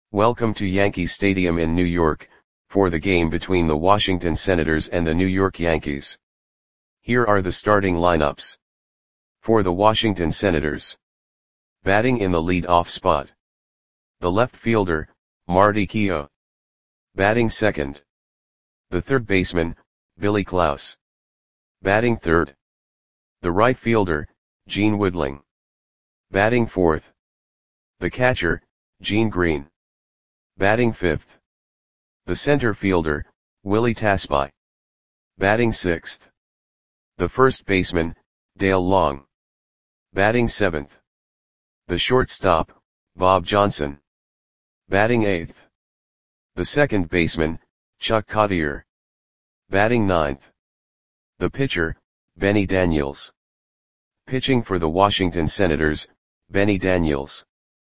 Welcome to Yankee Stadium in New York, for the game between the Washington Senators and the New York Yankees. Here are the starting lineups. For the Washington Senators. Batting in the lead-off spot. The left fielder, Marty Keough. Batting second. The third baseman, Billy Klaus. Batting third. The right fielder, Gene Woodling. Batting fourth. The catcher, Gene Green. Batting fifth. The center fielder, Willie Tasby. Batting sixth. The first baseman, Dale Long. Batting seventh. The shortstop, Bob Johnson. Batting eighth. The second baseman, Chuck Cottier. Batting ninth. The pitcher, Benny Daniels. Pitching for the Washington Senators, Benny Daniels.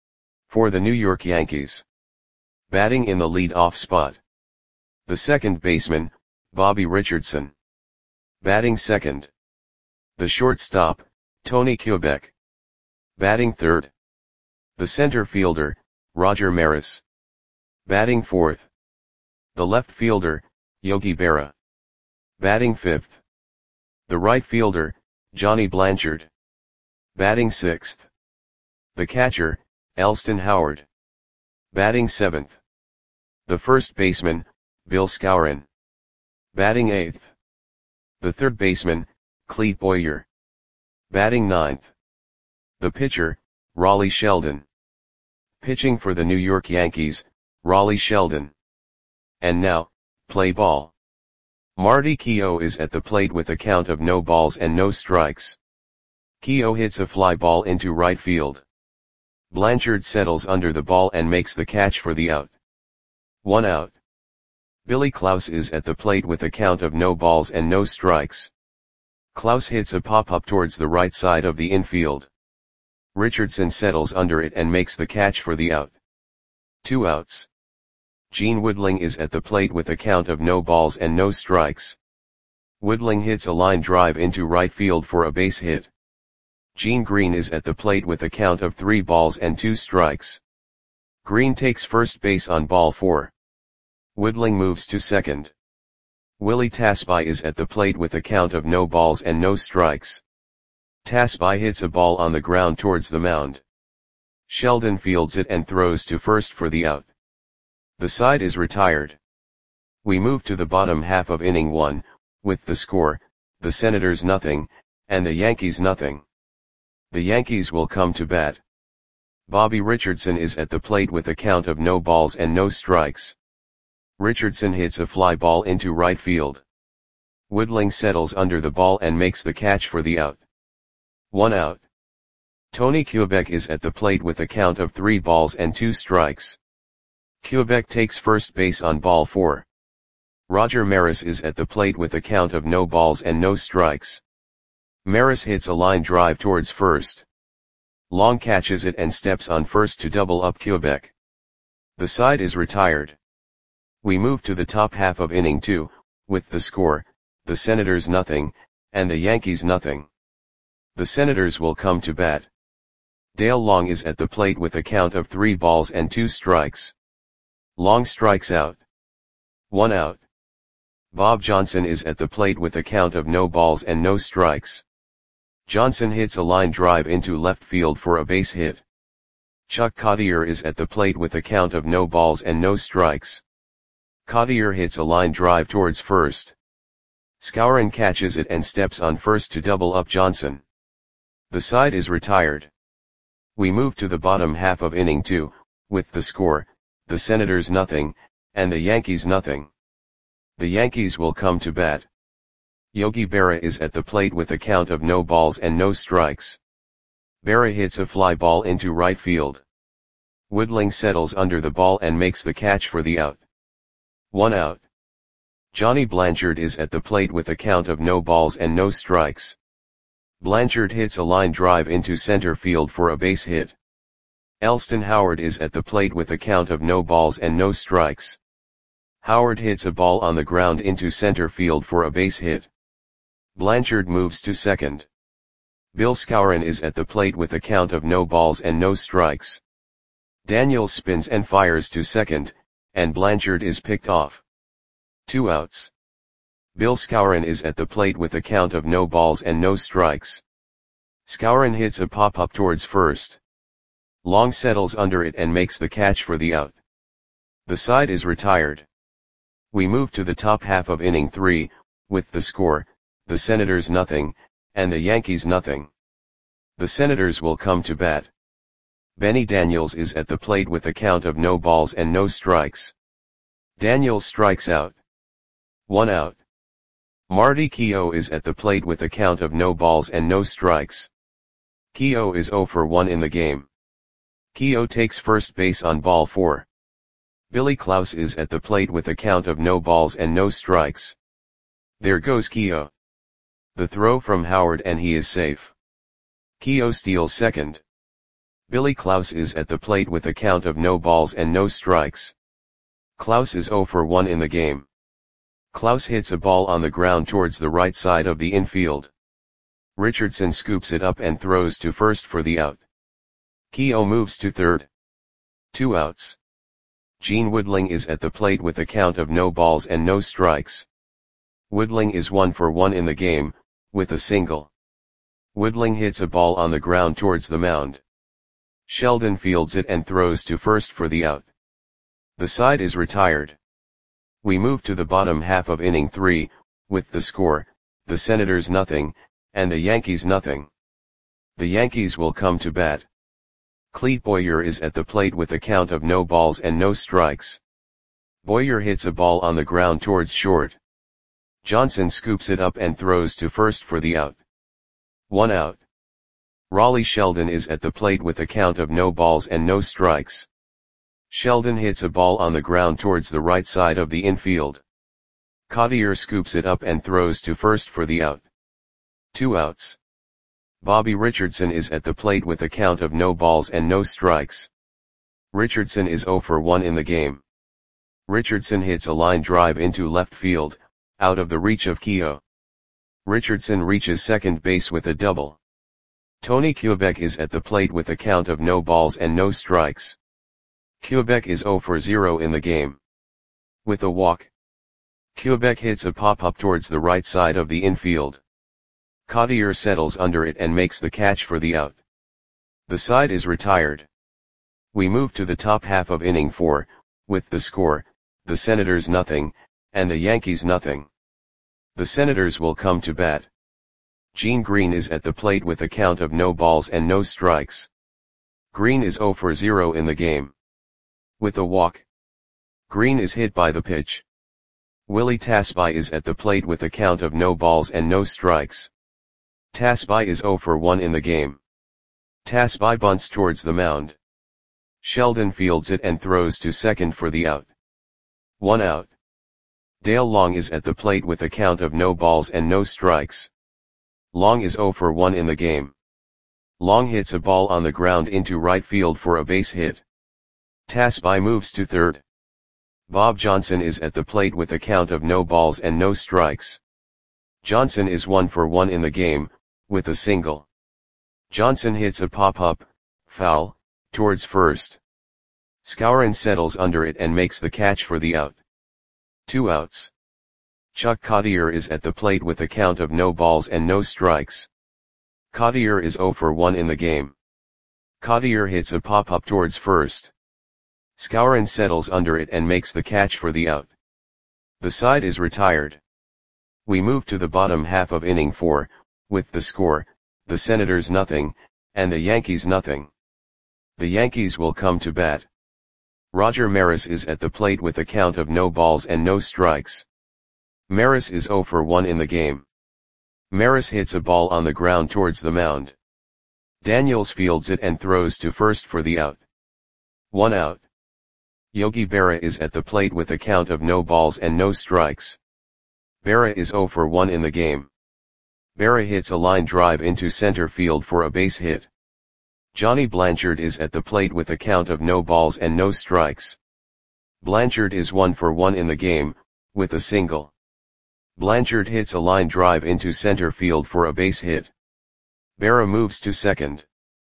For the New York Yankees. Batting in the lead-off spot. The second baseman, Bobby Richardson. Batting second. The shortstop, Tony Kubek. Batting third. The center fielder, Roger Maris. Batting fourth. The left fielder, Yogi Berra. Batting fifth. The right fielder, Johnny Blanchard. Batting sixth. The catcher, Elston Howard. Batting seventh. The first baseman, Bill Skowron. Batting eighth. The third baseman, Clete Boyer. Batting ninth. The pitcher, Raleigh Sheldon. Pitching for the New York Yankees, Raleigh Sheldon. And now, play ball. Marty Keough is at the plate with a count of no balls and no strikes. Keough hits a fly ball into right field. Blanchard settles under the ball and makes the catch for the out. 1 out. Billy Klaus is at the plate with a count of no balls and no strikes. Klaus hits a pop-up towards the right side of the infield. Richardson settles under it and makes the catch for the out. 2 outs. Gene Woodling is at the plate with a count of no balls and no strikes. Woodling hits a line drive into right field for a base hit. Gene Green is at the plate with a count of 3 balls and 2 strikes. Green takes first base on ball 4. Woodling moves to second. Willie Tasby is at the plate with a count of no balls and no strikes. Tasby hits a ball on the ground towards the mound. Sheldon fields it and throws to first for the out. The side is retired. We move to the bottom half of inning 1, with the score, the Senators nothing, and the Yankees nothing. The Yankees will come to bat. Bobby Richardson is at the plate with a count of no balls and no strikes. Richardson hits a fly ball into right field. Woodling settles under the ball and makes the catch for the out. 1 out. Tony Kubek is at the plate with a count of 3 balls and 2 strikes. Kubek takes first base on ball 4. Roger Maris is at the plate with a count of no balls and no strikes. Maris hits a line drive towards first. Long catches it and steps on first to double up Kubek. The side is retired. We move to the top half of inning 2, with the score, the Senators nothing, and the Yankees nothing. The Senators will come to bat. Dale Long is at the plate with a count of 3 balls and 2 strikes. Long strikes out. 1 out. Bob Johnson is at the plate with a count of no balls and no strikes. Johnson hits a line drive into left field for a base hit. Chuck Cottier is at the plate with a count of no balls and no strikes. Cottier hits a line drive towards first. Skowron catches it and steps on first to double up Johnson. The side is retired. We move to the bottom half of inning 2, with the score, the Senators nothing, and the Yankees nothing. The Yankees will come to bat. Yogi Berra is at the plate with a count of no balls and no strikes. Berra hits a fly ball into right field. Woodling settles under the ball and makes the catch for the out. 1 out. Johnny Blanchard is at the plate with a count of no balls and no strikes. Blanchard hits a line drive into center field for a base hit. Elston Howard is at the plate with a count of no balls and no strikes. Howard hits a ball on the ground into center field for a base hit. Blanchard moves to second. Bill Skowron is at the plate with a count of no balls and no strikes. Daniels spins and fires to second, and Blanchard is picked off. 2 outs. Bill Skowron is at the plate with a count of no balls and no strikes. Skowron hits a pop-up towards first. Long settles under it and makes the catch for the out. The side is retired. We move to the top half of inning 3, with the score, the Senators nothing, and the Yankees nothing. The Senators will come to bat. Benny Daniels is at the plate with a count of no balls and no strikes. Daniels strikes out. 1 out. Marty Keough is at the plate with a count of no balls and no strikes. Keough is 0 for 1 in the game. Keough takes first base on ball 4. Billy Klaus is at the plate with a count of no balls and no strikes. There goes Keough. The throw from Howard and he is safe. Keough steals second. Billy Klaus is at the plate with a count of no balls and no strikes. Klaus is 0 for 1 in the game. Klaus hits a ball on the ground towards the right side of the infield. Richardson scoops it up and throws to first for the out. Keough moves to third. 2 outs. Gene Woodling is at the plate with a count of no balls and no strikes. Woodling is 1 for 1 in the game, with a single. Woodling hits a ball on the ground towards the mound. Sheldon fields it and throws to first for the out. The side is retired. We move to the bottom half of inning 3, with the score, the Senators nothing, and the Yankees nothing. The Yankees will come to bat. Clete Boyer is at the plate with a count of no balls and no strikes. Boyer hits a ball on the ground towards short. Johnson scoops it up and throws to first for the out. 1 out. Raleigh Sheldon is at the plate with a count of no balls and no strikes. Sheldon hits a ball on the ground towards the right side of the infield. Cottier scoops it up and throws to first for the out. 2 outs. Bobby Richardson is at the plate with a count of no balls and no strikes. Richardson is 0 for 1 in the game. Richardson hits a line drive into left field, out of the reach of Keough. Richardson reaches second base with a double. Tony Kubek is at the plate with a count of no balls and no strikes. Kubek is 0 for 0 in the game. With a walk. Kubek hits a pop-up towards the right side of the infield. Cottier settles under it and makes the catch for the out. The side is retired. We move to the top half of inning 4, with the score, the Senators nothing, and the Yankees nothing. The Senators will come to bat. Gene Green is at the plate with a count of no balls and no strikes. Green is 0 for 0 in the game. With a walk. Green is hit by the pitch. Willie Tasby is at the plate with a count of no balls and no strikes. Tasby is 0 for 1 in the game. Tasby bunts towards the mound. Sheldon fields it and throws to second for the out. 1 out. Dale Long is at the plate with a count of no balls and no strikes. Long is 0 for 1 in the game. Long hits a ball on the ground into right field for a base hit. Tasby moves to third. Bob Johnson is at the plate with a count of no balls and no strikes. Johnson is 1 for 1 in the game, with a single. Johnson hits a pop-up, foul, towards first. Skowron settles under it and makes the catch for the out. 2 outs. Chuck Cottier is at the plate with a count of no balls and no strikes. Cottier is 0 for 1 in the game. Cottier hits a pop-up towards first. Skowron settles under it and makes the catch for the out. The side is retired. We move to the bottom half of inning 4, with the score, the Senators nothing, and the Yankees nothing. The Yankees will come to bat. Roger Maris is at the plate with a count of no balls and no strikes. Maris is 0 for 1 in the game. Maris hits a ball on the ground towards the mound. Daniels fields it and throws to first for the out. 1 out. Yogi Berra is at the plate with a count of no balls and no strikes. Berra is 0 for 1 in the game. Berra hits a line drive into center field for a base hit. Johnny Blanchard is at the plate with a count of no balls and no strikes. Blanchard is 1 for 1 in the game, with a single. Blanchard hits a line drive into center field for a base hit. Berra moves to second.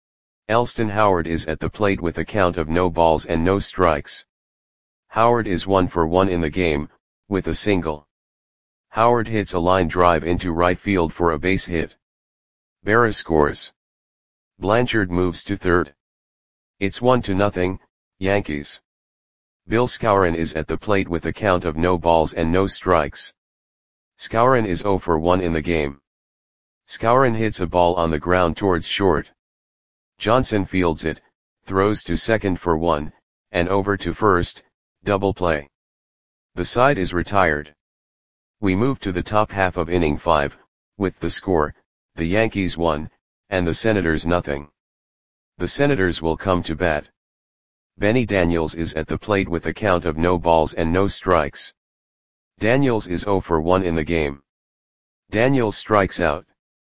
Elston Howard is at the plate with a count of no balls and no strikes. Howard is 1 for 1 in the game, with a single. Howard hits a line drive into right field for a base hit. Berra scores. Blanchard moves to third. It's 1-0, Yankees. Bill Skowron is at the plate with a count of no balls and no strikes. Skowron is 0 for 1 in the game. Skowron hits a ball on the ground towards short. Johnson fields it, throws to second for 1, and over to first, double play. The side is retired. We move to the top half of inning 5, with the score, the Yankees 1, and the Senators 0. The Senators will come to bat. Benny Daniels is at the plate with a count of no balls and no strikes. Daniels is 0 for 1 in the game. Daniels strikes out.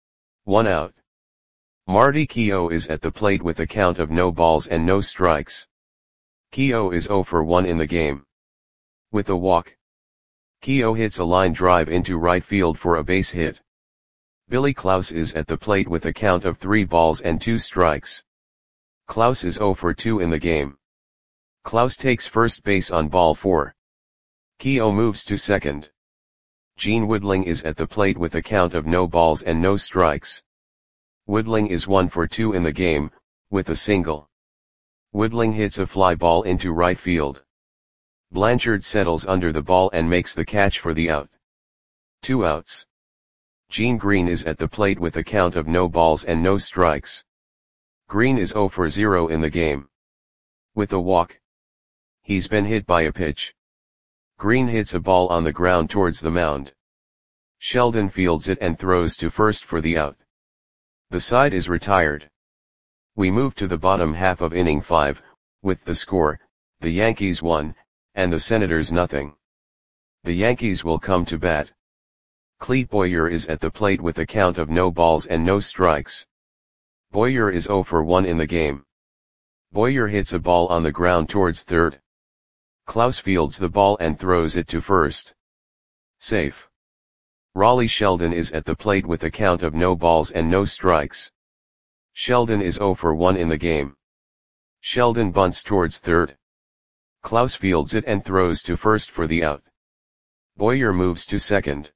1 out. Marty Keough is at the plate with a count of no balls and no strikes. Keough is 0 for 1 in the game. With a walk. Keough hits a line drive into right field for a base hit. Billy Klaus is at the plate with a count of 3 balls and 2 strikes. Klaus is 0 for 2 in the game. Klaus takes first base on ball 4. Keough moves to second. Gene Woodling is at the plate with a count of no balls and no strikes. Woodling is 1 for 2 in the game, with a single. Woodling hits a fly ball into right field. Blanchard settles under the ball and makes the catch for the out. 2 outs. Gene Green is at the plate with a count of no balls and no strikes. Green is 0 for 0 in the game. With a walk. He's been hit by a pitch. Green hits a ball on the ground towards the mound. Sheldon fields it and throws to first for the out. The side is retired. We move to the bottom half of inning 5, with the score, the Yankees 1, and the Senators 0. The Yankees will come to bat. Clete Boyer is at the plate with a count of no balls and no strikes. Boyer is 0 for 1 in the game. Boyer hits a ball on the ground towards third. Klaus fields the ball and throws it to first. Safe. Raleigh Sheldon is at the plate with a count of no balls and no strikes. Sheldon is 0 for 1 in the game. Sheldon bunts towards third. Klaus fields it and throws to first for the out. Boyer moves to second.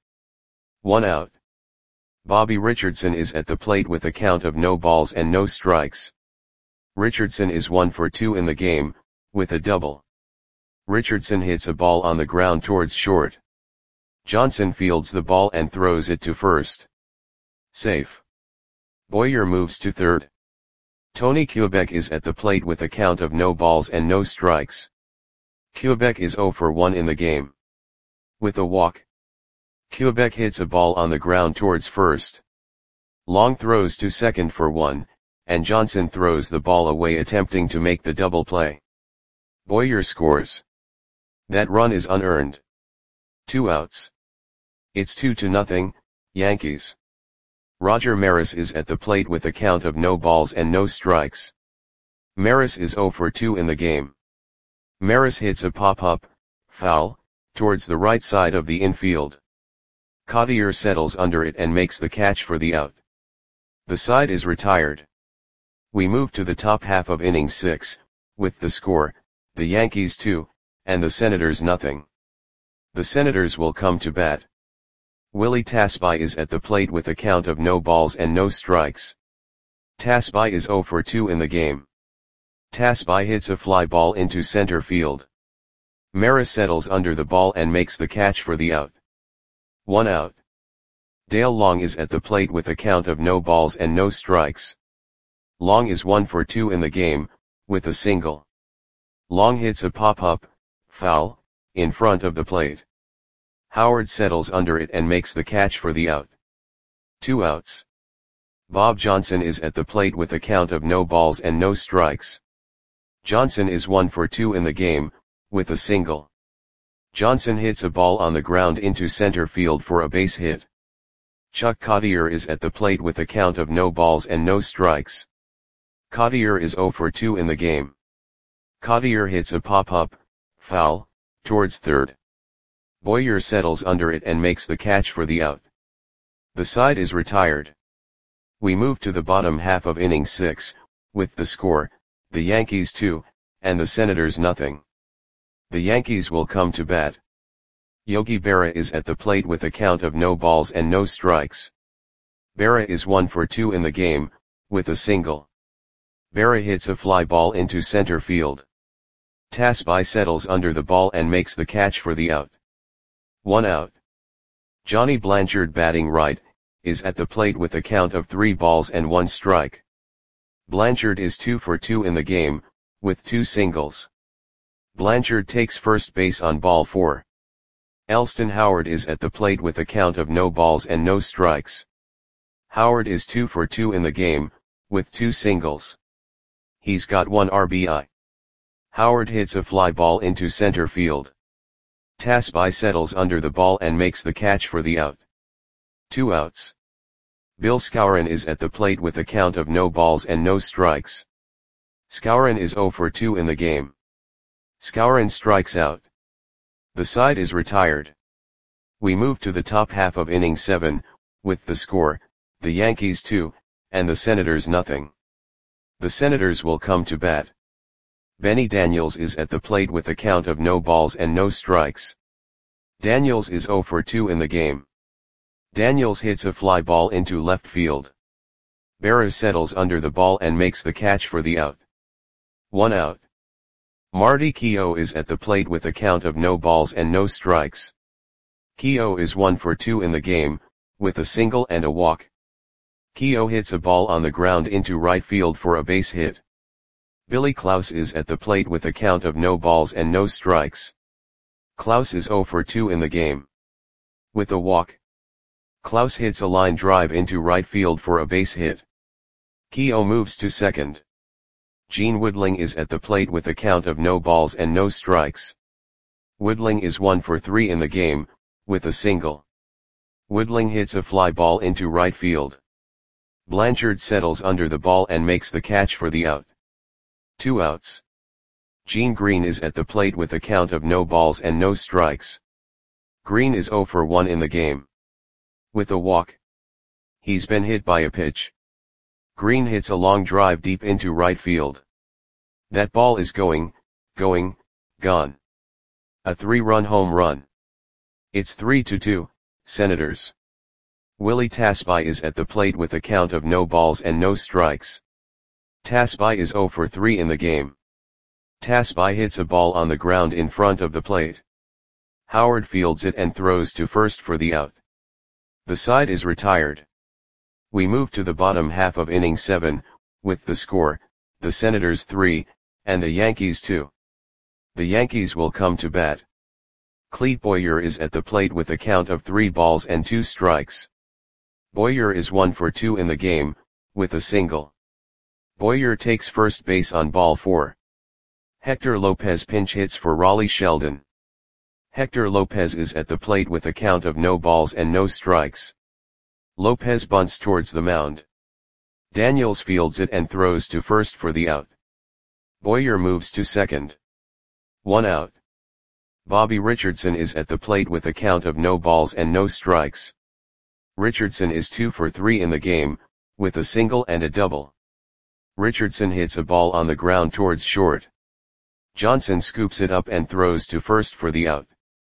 1 out. Bobby Richardson is at the plate with a count of no balls and no strikes. Richardson is 1 for 2 in the game, with a double. Richardson hits a ball on the ground towards short. Johnson fields the ball and throws it to first. Safe. Boyer moves to third. Tony Kubek is at the plate with a count of no balls and no strikes. Kubek is 0 for 1 in the game. With a walk. Kubek hits a ball on the ground towards first. Long throws to second for 1, and Johnson throws the ball away attempting to make the double play. Boyer scores. That run is unearned. 2 outs. It's 2-0, Yankees. Roger Maris is at the plate with a count of no balls and no strikes. Maris is 0 for 2 in the game. Maris hits a pop-up, foul, towards the right side of the infield. Cottier settles under it and makes the catch for the out. The side is retired. We move to the top half of inning 6, with the score, the Yankees 2, and the Senators 0. The Senators will come to bat. Willie Tasby is at the plate with a count of no balls and no strikes. Tasby is 0 for 2 in the game. Tasby hits a fly ball into center field. Maris settles under the ball and makes the catch for the out. 1 out. Dale Long is at the plate with a count of no balls and no strikes. Long is 1 for 2 in the game, with a single. Long hits a pop-up, foul, in front of the plate. Howard settles under it and makes the catch for the out. 2 outs. Bob Johnson is at the plate with a count of no balls and no strikes. Johnson is 1 for 2 in the game, with a single. Johnson hits a ball on the ground into center field for a base hit. Chuck Cottier is at the plate with a count of no balls and no strikes. Cottier is 0 for 2 in the game. Cottier hits a pop-up, foul, towards third. Boyer settles under it and makes the catch for the out. The side is retired. We move to the bottom half of inning 6, with the score, the Yankees 2, and the Senators nothing. The Yankees will come to bat. Yogi Berra is at the plate with a count of no balls and no strikes. Berra is 1 for 2 in the game, with a single. Berra hits a fly ball into center field. Tasby settles under the ball and makes the catch for the out. 1 out. Johnny Blanchard, batting right, is at the plate with a count of 3 balls and 1 strike. Blanchard is 2 for 2 in the game, with 2 singles. Blanchard takes first base on ball 4. Elston Howard is at the plate with a count of no balls and no strikes. Howard is 2 for 2 in the game, with 2 singles. He's got 1 RBI. Howard hits a fly ball into center field. Tasby settles under the ball and makes the catch for the out. 2 outs. Bill Skowron is at the plate with a count of no balls and no strikes. Skowron is 0 for 2 in the game. Skowron strikes out. The side is retired. We move to the top half of inning 7, with the score, the Yankees 2, and the Senators nothing. The Senators will come to bat. Benny Daniels is at the plate with a count of no balls and no strikes. Daniels is 0 for 2 in the game. Daniels hits a fly ball into left field. Berra settles under the ball and makes the catch for the out. 1 out. Marty Keough is at the plate with a count of no balls and no strikes. Keough is 1 for 2 in the game, with a single and a walk. Keough hits a ball on the ground into right field for a base hit. Billy Klaus is at the plate with a count of no balls and no strikes. Klaus is 0 for 2 in the game. With a walk. Klaus hits a line drive into right field for a base hit. Keough moves to second. Gene Woodling is at the plate with a count of no balls and no strikes. Woodling is 1 for 3 in the game, with a single. Woodling hits a fly ball into right field. Blanchard settles under the ball and makes the catch for the out. 2 outs. Gene Green is at the plate with a count of no balls and no strikes. Green is 0 for 1 in the game. With a walk. He's been hit by a pitch. Green hits a long drive deep into right field. That ball is gone. A 3-run home run. It's 3-2, Senators. Willie Tasby is at the plate with a count of no balls and no strikes. Tasby is 0 for 3 in the game. Tasby hits a ball on the ground in front of the plate. Howard fields it and throws to first for the out. The side is retired. We move to the bottom half of inning 7, with the score, the Senators 3, and the Yankees 2. The Yankees will come to bat. Clete Boyer is at the plate with a count of 3 balls and 2 strikes. Boyer is 1 for 2 in the game, with a single. Boyer takes first base on ball 4. Hector Lopez pinch hits for Raleigh Sheldon. Hector Lopez is at the plate with a count of no balls and no strikes. Lopez bunts towards the mound. Daniels fields it and throws to first for the out. Boyer moves to second. 1 out. Bobby Richardson is at the plate with a count of no balls and no strikes. Richardson is 2 for 3 in the game, with a single and a double. Richardson hits a ball on the ground towards short. Johnson scoops it up and throws to first for the out.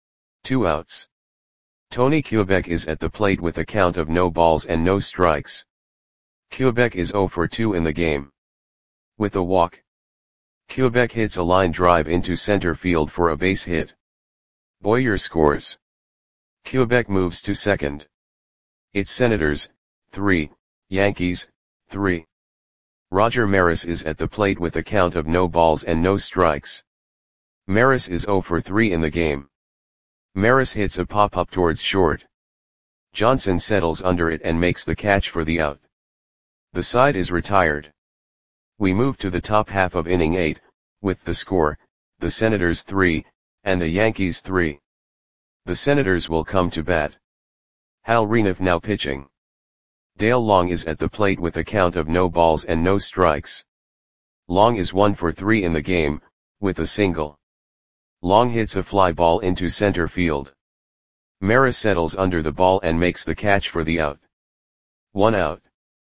2 outs. Tony Kubek is at the plate with a count of no balls and no strikes. Kubek is 0 for 2 in the game. With a walk. Kubek hits a line drive into center field for a base hit. Boyer scores. Kubek moves to second. It's Senators, 3, Yankees, 3. Roger Maris is at the plate with a count of no balls and no strikes. Maris is 0 for 3 in the game. Maris hits a pop-up towards short. Johnson settles under it and makes the catch for the out. The side is retired. We move to the top half of inning 8, with the score, the Senators 3, and the Yankees 3. The Senators will come to bat. Hal Reniff now pitching. Dale Long is at the plate with a count of no balls and no strikes. Long is 1 for 3 in the game, with a single. Long hits a fly ball into center field. Maris settles under the ball and makes the catch for the out. 1 out.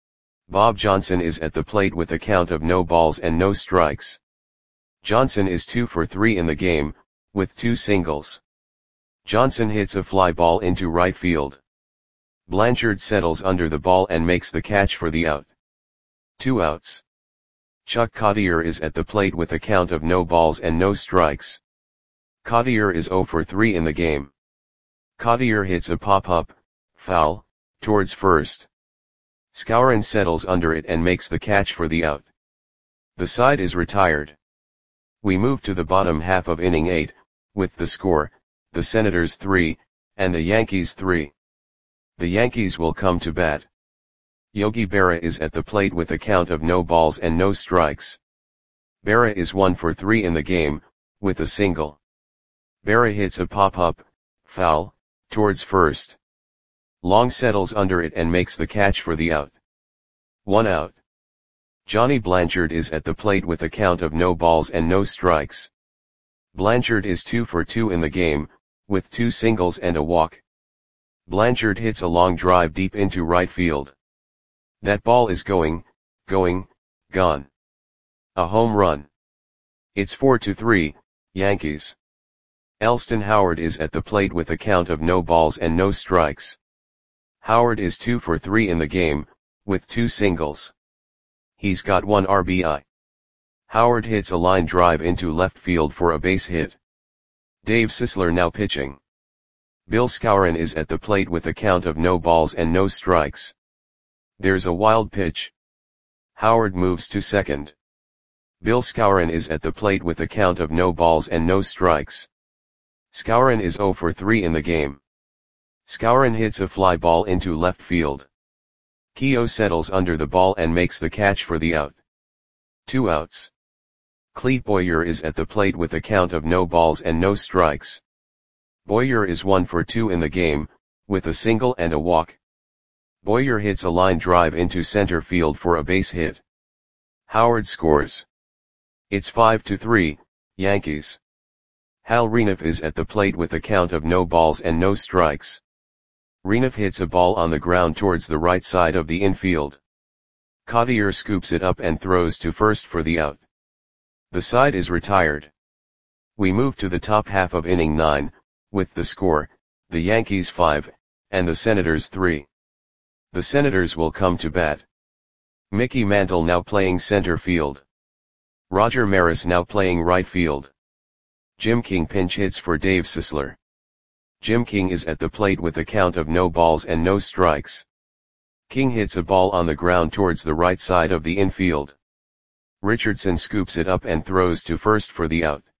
Bob Johnson is at the plate with a count of no balls and no strikes. Johnson is 2 for 3 in the game, with 2 singles. Johnson hits a fly ball into right field. Blanchard settles under the ball and makes the catch for the out. 2 outs. Chuck Cottier is at the plate with a count of no balls and no strikes. Cottier is 0 for 3 in the game. Cottier hits a pop-up, foul, towards first. Skowron settles under it and makes the catch for the out. The side is retired. We move to the bottom half of inning 8, with the score, the Senators 3, and the Yankees 3. The Yankees will come to bat. Yogi Berra is at the plate with a count of no balls and no strikes. Berra is 1 for 3 in the game, with a single. Berra hits a pop-up, foul, towards first. Long settles under it and makes the catch for the out. 1 out. Johnny Blanchard is at the plate with a count of no balls and no strikes. Blanchard is 2 for 2 in the game, with 2 singles and a walk. Blanchard hits a long drive deep into right field. That ball is gone. A home run. It's 4-3, Yankees. Elston Howard is at the plate with a count of no balls and no strikes. Howard is 2 for 3 in the game, with 2 singles. He's got 1 RBI. Howard hits a line drive into left field for a base hit. Dave Sisler now pitching. Bill Skowron is at the plate with a count of no balls and no strikes. There's a wild pitch. Howard moves to second. Bill Skowron is at the plate with a count of no balls and no strikes. Skowron is 0 for 3 in the game. Skowron hits a fly ball into left field. Keogh settles under the ball and makes the catch for the out. 2 outs. Clete Boyer is at the plate with a count of no balls and no strikes. Boyer is 1 for 2 in the game, with a single and a walk. Boyer hits a line drive into center field for a base hit. Howard scores. It's 5-3, Yankees. Hal Renouf is at the plate with a count of no balls and no strikes. Renouf hits a ball on the ground towards the right side of the infield. Cottier scoops it up and throws to first for the out. The side is retired. We move to the top half of inning 9, with the score, the Yankees 5, and the Senators 3. The Senators will come to bat. Mickey Mantle now playing center field. Roger Maris now playing right field. Jim King pinch hits for Dave Sisler. Jim King is at the plate with a count of no balls and no strikes. King hits a ball on the ground towards the right side of the infield. Richardson scoops it up and throws to first for the out.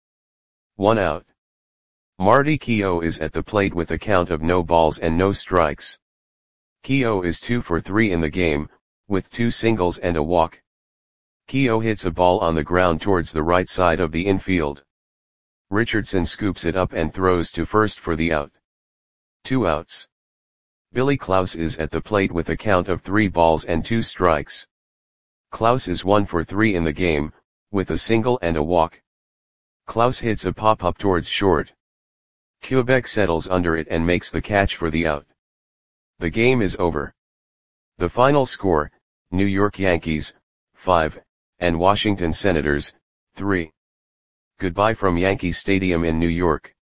1 out. Marty Keogh is at the plate with a count of no balls and no strikes. Keogh is 2 for 3 in the game, with 2 singles and a walk. Keogh hits a ball on the ground towards the right side of the infield. Richardson scoops it up and throws to first for the out. 2 outs. Billy Klaus is at the plate with a count of 3 balls and 2 strikes. Klaus is 1 for 3 in the game, with a single and a walk. Klaus hits a pop-up towards short. Quebec settles under it and makes the catch for the out. The game is over. The final score, New York Yankees, 5, and Washington Senators, 3. Goodbye from Yankee Stadium in New York.